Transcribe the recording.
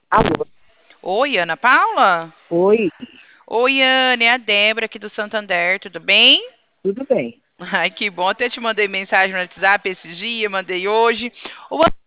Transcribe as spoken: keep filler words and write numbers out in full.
Alô? Oi, Ana Paula? Oi, Oi, Ana, é a Débora aqui do Santander, tudo bem? tudo bem? Ai, que bom, até te mandei mensagem no WhatsApp esses dias, mandei hoje. Ô, Ana,